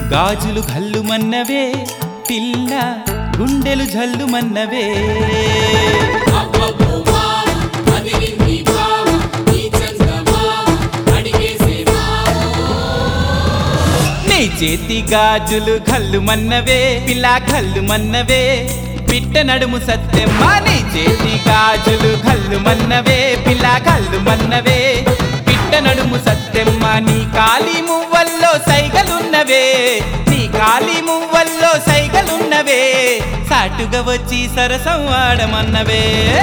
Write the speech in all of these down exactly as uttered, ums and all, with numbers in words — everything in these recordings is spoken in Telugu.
గాజులు ఘల్లుమన్నవే పిల్ల గుండెలు జల్లుమన్నవే నీ చేతి గాజులు ఘల్లుమన్నవే పిల్ల ఘల్లుమన్నవే పిట్ట నడుము సత్యమ్మ నీ చేతి గాజులు ఘల్లుమన్నవే పిల్ల ఘల్లుమన్నవే పిట్ట నడుము సత్యమ్మ నీ కాలి మువ్వల్లో సైగలున్నవే నీ కాలి మువ్వల్లో సైగలున్నవే సాటుగా వచ్చి సరసం ఆడమన్నవే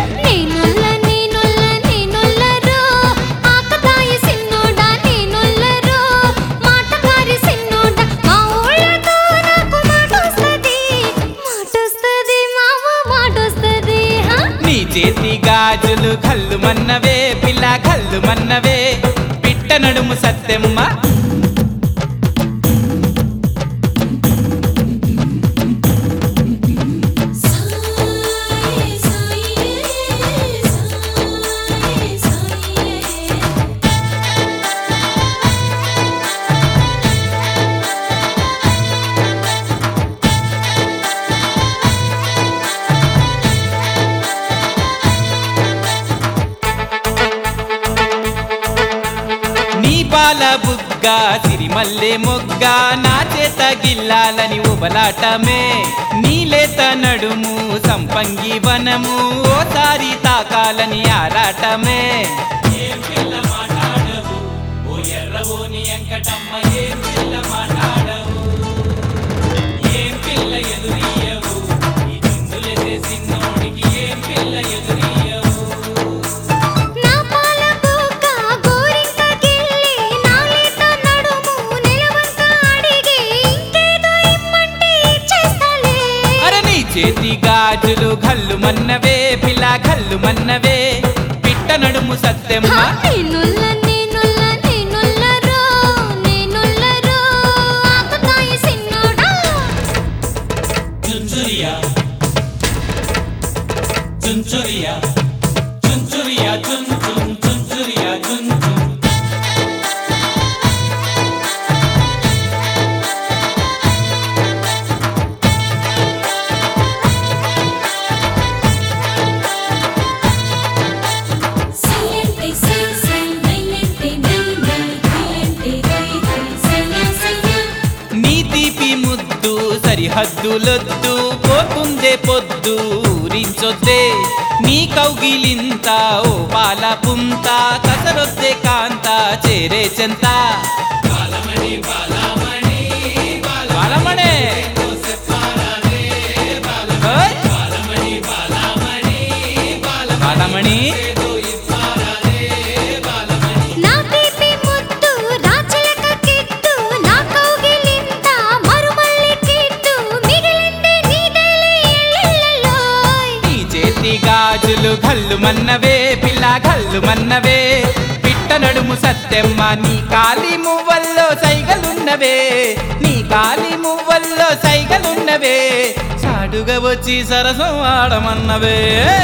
నీ చేతి గాజులు ఘల్లుమన్నవే పిల్ల ఘల్లుమన్నవే పిట్ట నడుము సత్యమ్మ పాల బుగ్గ సిరిమల్లె మొగ్గ నా చేత గిల్లాలని ఉబలాటమే నీలేత నడుము సంపంగి వనము ఓసారి తాకాలని ఆరాటమే ఏం పిల్ల మాట్లాడవు ఓ ఎర్రవోని వెంకటమ్మ ఏం పిల్ల మాట్లాడవు ఏం పిల్ల ఎదురియవు ఈ చిందులే సిన్నోడికి ఏం పిల్ల ఎదురియవు చేతి గాజులు ఘల్లుమన్నవే పిల్ల ఘల్లుమన్నవే పిట్ట నడుము సత్యమ్మ చుంచురియా చుంచురియా చుంచురియా చున్ చున్ చుంచురియా చున్ చున్ సరిహద్దులొద్దు పోతుందే పొద్దు ఊరించొద్దే నీ కౌగిలింత ఓ పాల పుంత కసరొద్దే కాంత చేరే చెంత బాలమణి బాలమణి బాలమణి బాలమణి గాజులు ఘల్లుమన్నవే పిల్ల ఘల్లుమన్నవే పిట్ట నడుము సత్యమ్మ నీ కాలి మువ్వల్లో సైగలున్నవే నీ కాలి మువ్వల్లో సైగలున్నవే సాడుగా వచ్చి సరసం ఆడమన్నవే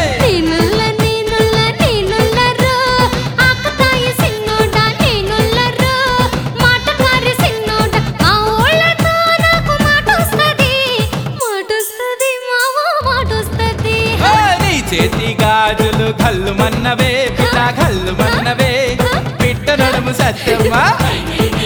చేతి గాజులు ఘల్లుమన్నవే పిల్ల ఘల్లుమన్నవే పిట్ట నడుము సత్యమ్మ